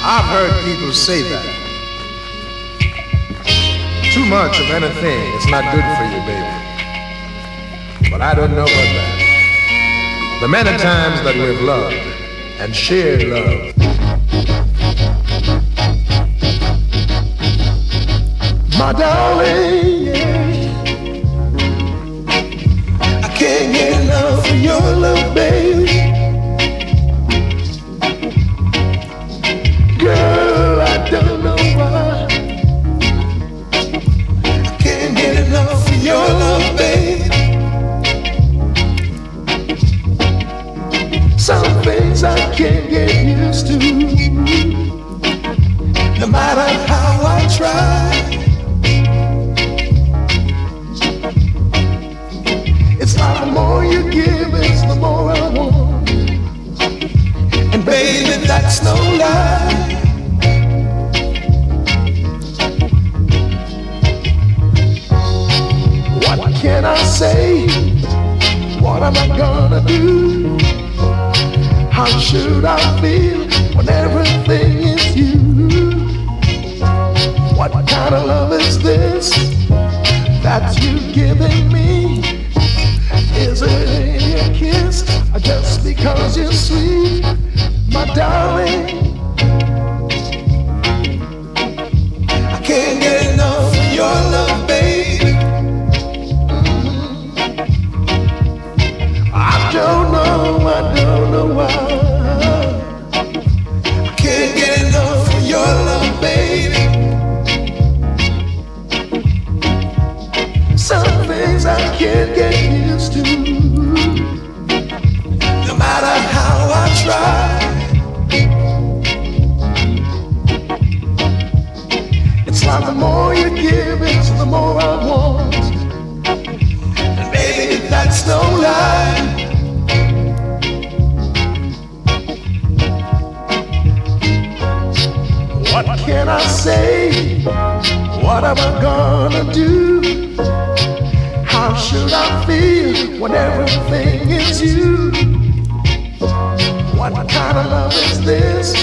I've heard people say that too much of anything is not good for you, baby. But I don't know about that. The many times that we've loved and shared love. My darling, yeah. I can't get enough of your love, baby. Girl, I don't know why. I can't get enough of your love, baby. Some things I can't get used to, no matter how I try. It's like the more you give, it's the more I want. And baby, that's no lie. What can I say? What am I gonna do? How should I feel when everything is you? What kind of love is this that you're giving me? Is it in your kiss or just because you're sweet, my darling? I can't get enough of your love, baby. I don't know why. I can't get enough of your love, baby. Some things I can't get used to, no matter how I try. It's like the more you give, it's the more I want. And baby, that's no lie. What can I say? What am I gonna do? How should I feel when everything is you? What kind of love is this